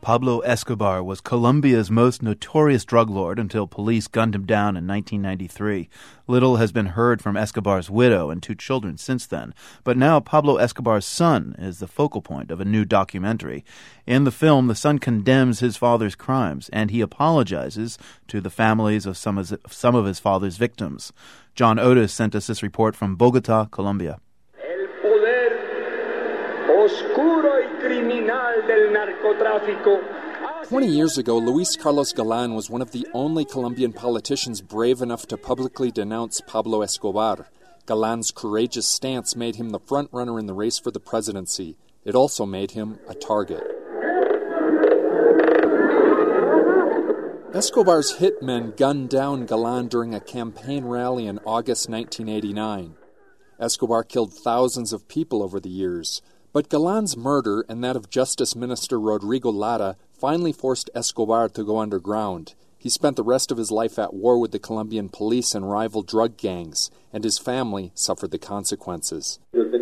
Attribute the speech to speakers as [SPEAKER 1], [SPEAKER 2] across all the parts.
[SPEAKER 1] Pablo Escobar was Colombia's most notorious drug lord until police gunned him down in 1993. Little has been heard from Escobar's widow and 2 children since then, but now Pablo Escobar's son is the focal point of a new documentary. In the film, the son condemns his father's crimes, and he apologizes to the families of some of his father's victims. John Otis sent us this report from Bogota, Colombia.
[SPEAKER 2] Oscuro y criminal del narcotráfico.
[SPEAKER 3] 20 years ago, Luis Carlos Galán was one of the only Colombian politicians brave enough to publicly denounce Pablo Escobar. Galán's courageous stance made him the front-runner in the race for the presidency. It also made him a target. Escobar's hitmen gunned down Galán during a campaign rally in August 1989. Escobar killed thousands of people over the years. But Galán's murder and that of Justice Minister Rodrigo Lara finally forced Escobar to go underground. He spent the rest of his life at war with the Colombian police and rival drug gangs, and his family suffered the consequences.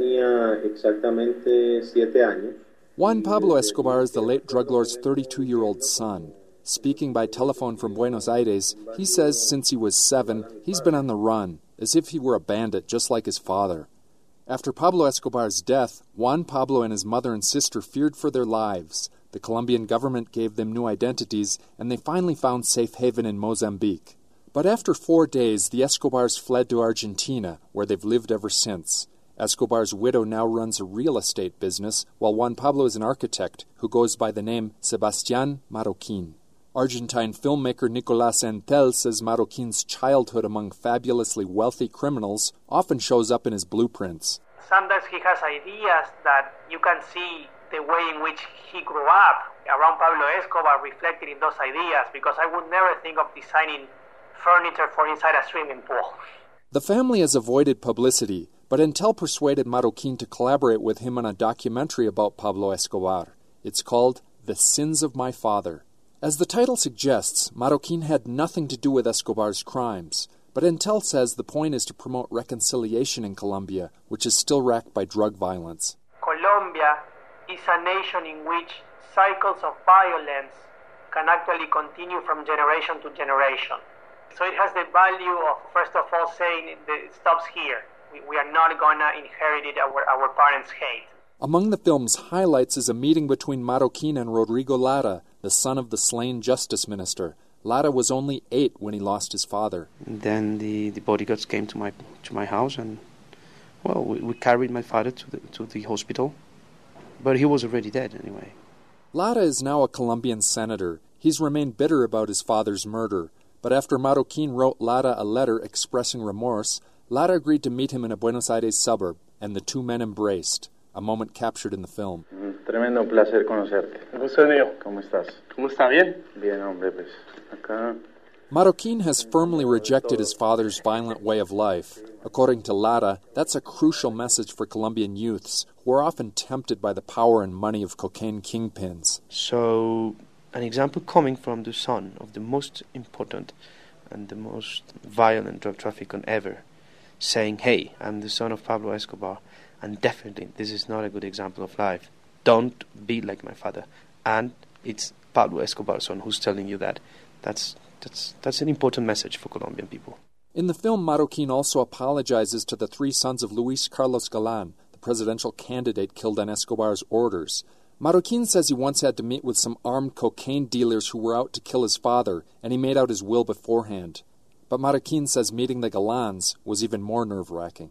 [SPEAKER 3] Juan Pablo Escobar is the late drug lord's 32-year-old son. Speaking by telephone from Buenos Aires, he says since he was 7, he's been on the run, as if he were a bandit just like his father. After Pablo Escobar's death, Juan Pablo and his mother and sister feared for their lives. The Colombian government gave them new identities, and they finally found safe haven in Mozambique. But after 4 days, the Escobars fled to Argentina, where they've lived ever since. Escobar's widow now runs a real estate business, while Juan Pablo is an architect who goes by the name Sebastián Marroquín. Argentine filmmaker Nicolás Entel says Marroquín's childhood among fabulously wealthy criminals often shows up in his blueprints.
[SPEAKER 4] Sometimes he has ideas that you can see the way in which he grew up around Pablo Escobar reflected in those ideas, because I would never think of designing furniture for inside a swimming pool.
[SPEAKER 3] The family has avoided publicity, but Entel persuaded Marroquín to collaborate with him on a documentary about Pablo Escobar. It's called The Sins of My Father. As the title suggests, Marroquín had nothing to do with Escobar's crimes, but Entel says the point is to promote reconciliation in Colombia, which is still racked by drug violence.
[SPEAKER 4] Colombia is a nation in which cycles of violence can actually continue from generation to generation. So it has the value of, first of all, saying that it stops here. We are not going to inherit it, our parents' hate.
[SPEAKER 3] Among the film's highlights is a meeting between Marroquín and Rodrigo Lara, the son of the slain justice minister. Lara was only 8 when he lost his father.
[SPEAKER 5] Then the bodyguards came to my house, and we carried my father to the hospital, but he was already dead anyway.
[SPEAKER 3] Lara is now a Colombian senator. He's remained bitter about his father's murder, but after Marroquín wrote Lara a letter expressing remorse, Lara agreed to meet him in a Buenos Aires suburb, and the 2 men embraced. A moment captured in the film.
[SPEAKER 6] Tremendo placer conocerte.
[SPEAKER 7] Gusto mío.
[SPEAKER 6] ¿Cómo estás?
[SPEAKER 7] ¿Cómo está? ¿Bien?
[SPEAKER 6] Bien, hombre, pues. Acá.
[SPEAKER 3] Marroquín has firmly rejected his father's violent way of life. According to Lara, that's a crucial message for Colombian youths, who are often tempted by the power and money of cocaine kingpins.
[SPEAKER 5] So, an example coming from the son of the most important and the most violent drug trafficker ever, saying, hey, I'm the son of Pablo Escobar, and definitely this is not a good example of life. Don't be like my father. And it's Pablo Escobar's son who's telling you that. That's an important message for Colombian people.
[SPEAKER 3] In the film, Marroquín also apologizes to the 3 sons of Luis Carlos Galán, the presidential candidate killed on Escobar's orders. Marroquín says he once had to meet with some armed cocaine dealers who were out to kill his father, and he made out his will beforehand. But Marroquín says meeting the Galáns was even more nerve-wracking.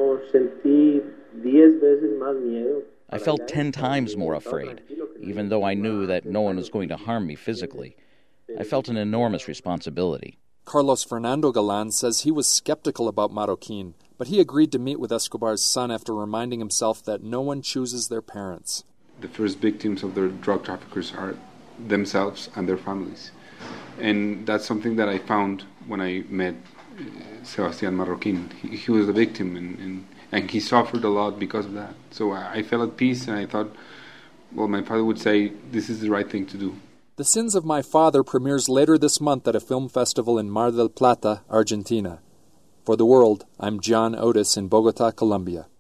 [SPEAKER 8] I felt 10 times more afraid, even though I knew that no one was going to harm me physically. I felt an enormous responsibility.
[SPEAKER 3] Carlos Fernando Galán says he was skeptical about Marroquín, but he agreed to meet with Escobar's son after reminding himself that no one chooses their parents.
[SPEAKER 9] The first victims of the drug traffickers are themselves and their families. And that's something that I found when I met Sebastián Marroquín. He was the victim, and he suffered a lot because of that. So I felt at peace, and I thought, well, my father would say, this is the right thing to do.
[SPEAKER 3] The Sins of My Father premieres later this month at a film festival in Mar del Plata, Argentina. For The World, I'm John Otis in Bogota, Colombia.